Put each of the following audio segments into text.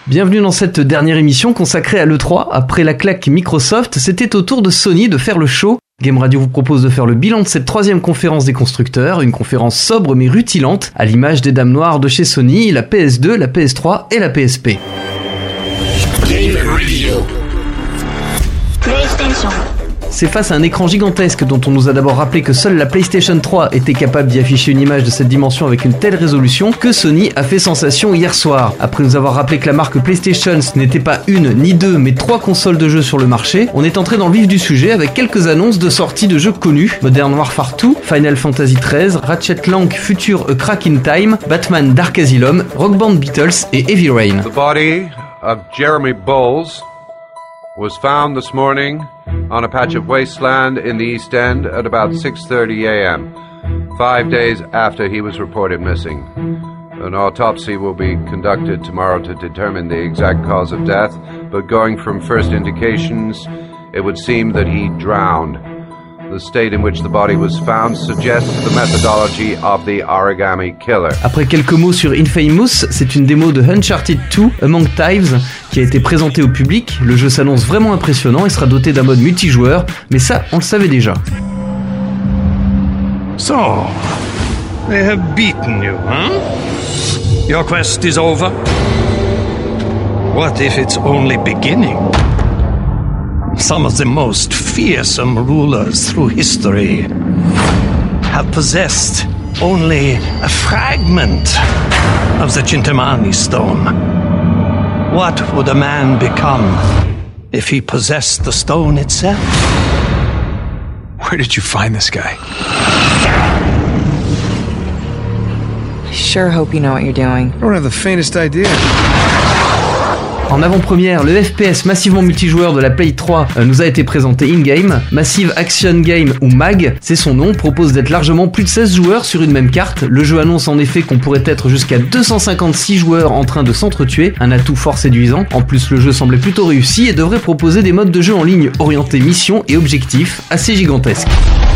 Bienvenue dans cette dernière émission consacrée à l'E3. Après la claque Microsoft, c'était au tour de Sony de faire le show. Game Radio vous propose de faire le bilan de cette troisième conférence des constructeurs, une conférence sobre mais rutilante, à l'image des dames noires de chez Sony, la PS2, la PS3 et la PSP. Game Radio. PlayStation. C'est face à un écran gigantesque dont on nous a d'abord rappelé que seule la PlayStation 3 était capable d'y afficher une image de cette dimension avec une telle résolution que Sony a fait sensation hier soir. Après nous avoir rappelé que la marque PlayStation ce n'était pas une ni deux mais 3 consoles de jeux sur le marché, on est entré dans le vif du sujet avec quelques annonces de sorties de jeux connus: Modern Warfare 2, Final Fantasy XIII, Ratchet & Clank Future A Crack in Time, Batman Dark Asylum, Rock Band Beatles et Heavy Rain. The body of Jeremy Bowles was found this morning on a patch of wasteland in the East End at about 6:30 a.m., 5 days after he was reported missing. An autopsy will be conducted tomorrow to determine the exact cause of death, but going from first indications, it would seem that he drowned. The state in which the body was found suggests the methodology of the origami killer. Après quelques mots sur Infamous, c'est une démo de Uncharted 2 Among Thieves qui a été présentée au public. Le jeu s'annonce vraiment impressionnant et sera doté d'un mode multijoueur, mais ça, on le savait déjà. So, they have beaten you, huh? Your quest is over? What if it's only beginning? Some of the most fearsome rulers through history have possessed only a fragment of the Chintamani stone. What would a man become if he possessed the stone itself? Where did you find this guy? I sure hope you know what you're doing. I don't have the faintest idea. En avant-première, le FPS massivement multijoueur de la Play 3 nous a été présenté in-game. Massive Action Game, ou MAG, c'est son nom, propose d'être largement plus de 16 joueurs sur une même carte. Le jeu annonce en effet qu'on pourrait être jusqu'à 256 joueurs en train de s'entretuer, un atout fort séduisant. En plus, le jeu semblait plutôt réussi et devrait proposer des modes de jeu en ligne orientés mission et objectifs assez gigantesques.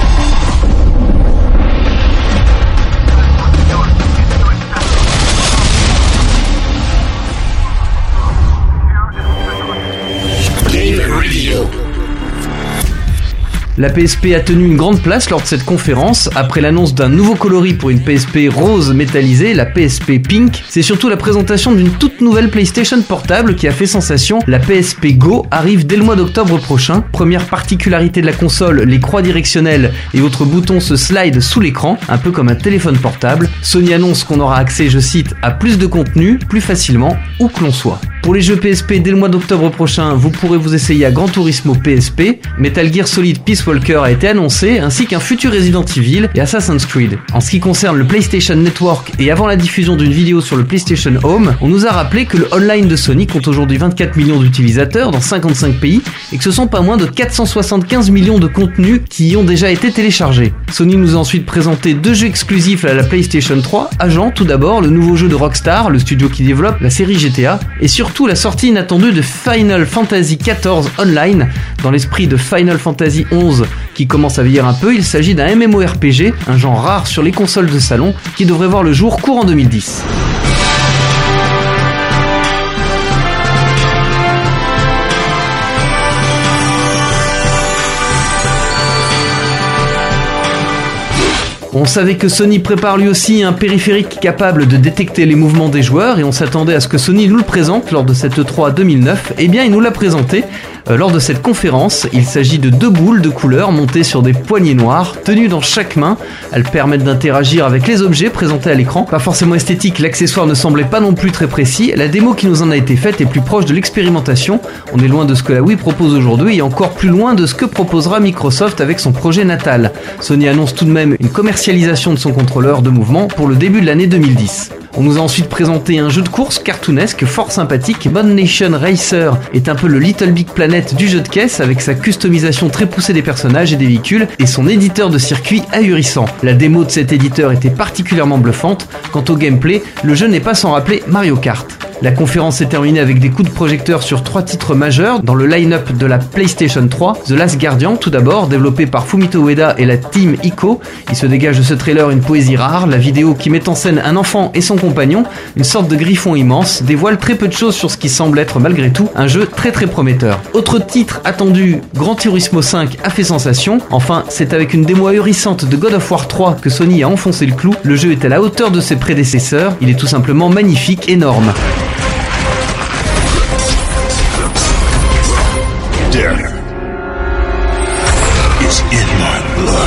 La PSP a tenu une grande place lors de cette conférence. Après l'annonce d'un nouveau coloris pour une PSP rose métallisée, la PSP Pink, c'est surtout la présentation d'une toute nouvelle PlayStation portable qui a fait sensation. La PSP Go arrive dès le mois d'octobre prochain. Première particularité de la console, les croix directionnelles et autres boutons se slident sous l'écran, un peu comme un téléphone portable. Sony annonce qu'on aura accès, je cite, à plus de contenu, plus facilement, où que l'on soit. Pour les jeux PSP, dès le mois d'octobre prochain, vous pourrez vous essayer à Gran Turismo PSP, Metal Gear Solid Peace Walker a été annoncé, ainsi qu'un futur Resident Evil et Assassin's Creed. En ce qui concerne le PlayStation Network et avant la diffusion d'une vidéo sur le PlayStation Home, on nous a rappelé que le online de Sony compte aujourd'hui 24 millions d'utilisateurs dans 55 pays et que ce sont pas moins de 475 millions de contenus qui y ont déjà été téléchargés. Sony nous a ensuite présenté 2 jeux exclusifs à la PlayStation 3, Agent tout d'abord, le nouveau jeu de Rockstar, le studio qui développe la série GTA, et surtout la sortie inattendue de Final Fantasy XIV Online. Dans l'esprit de Final Fantasy XI qui commence à vieillir un peu, il s'agit d'un MMORPG, un genre rare sur les consoles de salon, qui devrait voir le jour courant 2010. On savait que Sony prépare lui aussi un périphérique capable de détecter les mouvements des joueurs et on s'attendait à ce que Sony nous le présente lors de cette E3 2009. Eh bien, il nous l'a présenté lors de cette conférence. Il s'agit de 2 boules de couleur montées sur des poignées noires, tenues dans chaque main. Elles permettent d'interagir avec les objets présentés à l'écran. Pas forcément esthétique, l'accessoire ne semblait pas non plus très précis. La démo qui nous en a été faite est plus proche de l'expérimentation. On est loin de ce que la Wii propose aujourd'hui et encore plus loin de ce que proposera Microsoft avec son projet natal. Sony annonce tout de même une commercialisation de son contrôleur de mouvement pour le début de l'année 2010. On nous a ensuite présenté un jeu de course cartoonesque fort sympathique. Mod Nation Racer est un peu le Little Big Planet du jeu de caisse avec sa customisation très poussée des personnages et des véhicules et son éditeur de circuit ahurissant. La démo de cet éditeur était particulièrement bluffante. Quant au gameplay, le jeu n'est pas sans rappeler Mario Kart. La conférence s'est terminée avec des coups de projecteur sur 3 titres majeurs dans le line-up de la PlayStation 3. The Last Guardian, tout d'abord, développé par Fumito Ueda et la team Ico. Il se dégage de ce trailer une poésie rare. La vidéo qui met en scène un enfant et son compagnon, une sorte de griffon immense, dévoile très peu de choses sur ce qui semble être malgré tout un jeu très prometteur. Autre titre attendu, Gran Turismo 5 a fait sensation. Enfin, c'est avec une démo ahurissante de God of War 3 que Sony a enfoncé le clou. Le jeu est à la hauteur de ses prédécesseurs. Il est tout simplement magnifique, énorme. Death is in my blood.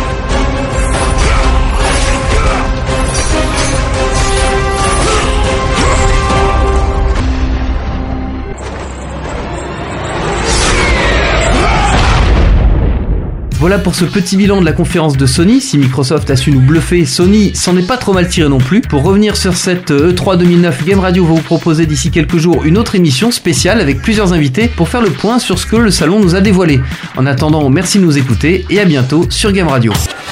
Voilà pour ce petit bilan de la conférence de Sony. Si Microsoft a su nous bluffer, Sony s'en est pas trop mal tiré non plus. Pour revenir sur cette E3 2009, Game Radio va vous proposer d'ici quelques jours une autre émission spéciale avec plusieurs invités pour faire le point sur ce que le salon nous a dévoilé. En attendant, merci de nous écouter et à bientôt sur Game Radio.